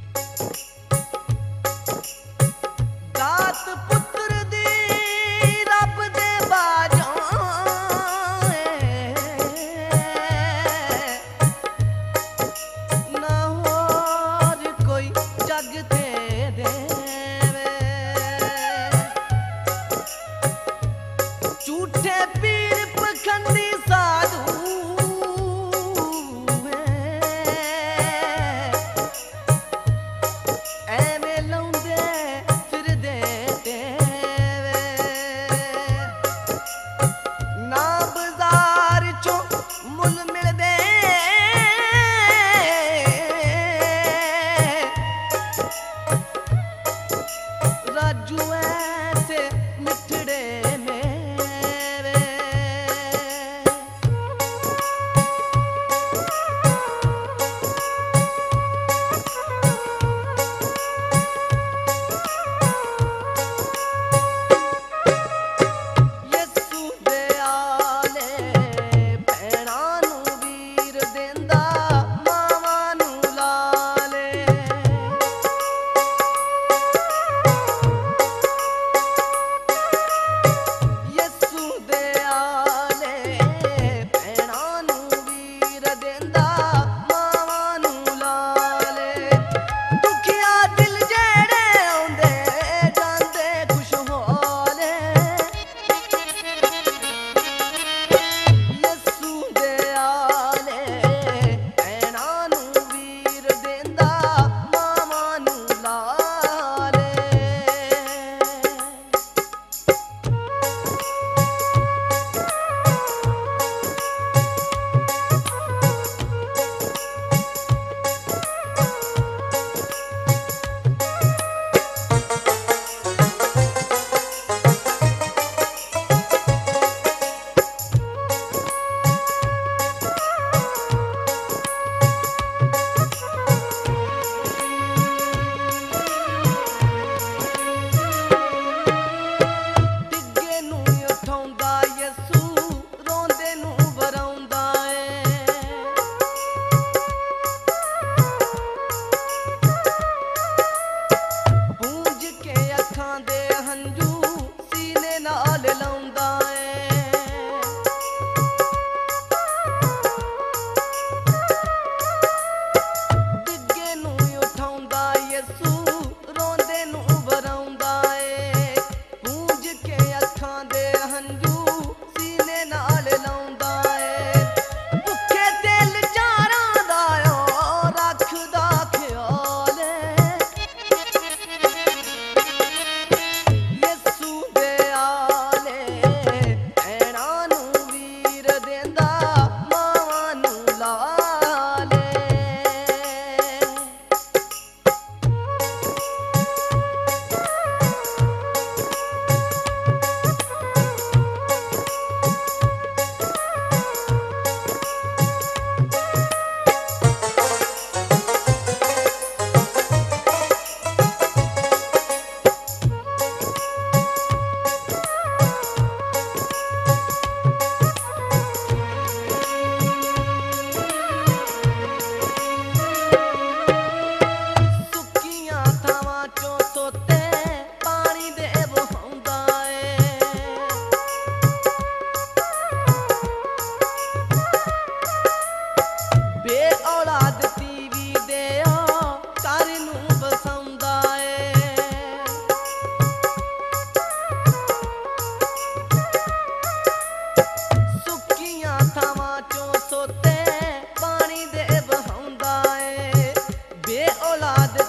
ਦਾਤ ਪੁੱਤਰ ਦੀ ਰੱਬ ਦੇ ਬਾਝੋਂ ਨਾ ਹੋਰ ਕੋਈ ਜਗ ਤੇ ਦੇਵੇ। ਝੂਠੇ ਪੀਰ ਪਖੰਡੀ ਸਾਧੂ ਐਵੇਂ ਲਾਉਂਦੇ ਫਿਰਦੇ ਟੇਵੇ। ਨਾ ਬਾਜ਼ਾਰ ਚੋਂ ਮੁੱਲ ਮਿਲਦੇ ਰਾਜੂ ਐਸੇ ਮਿੱਠੜੇ ਮੇਰੇ। ਯਿਸੂ ਦੇ ਆਲੇ ਭੈਣਾਂ ਨੂੰ ਵੀਰ ਦਿੰਦਾ ਮਾਵਾਂ ਨੂੰ ਲਾਲੇ। ਯਿਸੂ ਦੇ ਆਲੇ ਭੈਣਾਂ ਨੂੰ ਵੀਰ ਦਿੰਦਾ ਮਾਵਾਂ ਨੂੰ ਲਾਲੇ। ਦੁਖੀਆ ਦਿਲ ਜਿਹੜੇ ਆਉਂਦੇ ਜਾਂਦੇ ਖੁਸ਼ ਹੋਲੇ। ਯਿਸੂ ਦੇ ਆਲੇ ਭੈਣਾਂ ਨੂੰ ਵੀਰ ਦਿੰਦਾ ਮਾਵਾਂ ਨੂੰ ਲਾਲੇ। ਡਿੱਗੇ ਨੂੰ ਉਠਾਉਂਦਾ ਯਿਸੂ ਰੋਂਦੇ ਨੂੰ ਵਰਾਉਂਦਾ ਏ। ਪੂੰਝ ਕੇ ਅੱਖਾਂ ਦੇ ਹੰਝੂ ਸੀਨੇ ਨਾਲ ਲਾਉਂਦਾ ਏ। ਡਿੱਗੇ ਨੂੰ ਉਠਾਉਂਦਾ ਯਿਸੂ ਰੋਂਦੇ ਨੂੰ ਵਰਾਉਂਦਾ ਏ। ਪੂੰਝ ਕੇ ਅੱਖਾਂ ਦੇ ਹੰਝੂ ਸੀਨੇ ਨਾਲ ਲਾਉਂਦਾ ਏ। ਭੁੱਖੇ ਤੇ ਲਾਚਾਰਾਂ ਦਾ ਓ ਰੱਖਦਾ ਖਿਆਲ ਏ। ਯਿਸੂ ਦੇ ਆਲੇ ਭੈਣਾਂ ਨੂੰ ਵੀਰ ਦਿੰਦਾ ਮਾਵਾਂ ਨੂੰ ਲਾਲੇ। ਸੁੱਕੀਆਂ ਥਾਵਾਂ ਚੋਂ ਸੋਤੇ ਪਾਣੀ ਦੇ ਵਹਾਉਂਦਾ ਏ। ਬੇ ਔਲਾਦ ਤੀਵੀ ਦੇ ਘਰ ਨੂੰ ਵਸਾਉਂਦਾ ਏ। ਸੁੱਕੀਆਂ ਥਾਵਾਂ ਚੋਂ ਸੋਤੇ ਪਾਣੀ ਦੇ ਵਹਾਉਂਦਾ ਏ। ਬੇ ਔਲਾਦ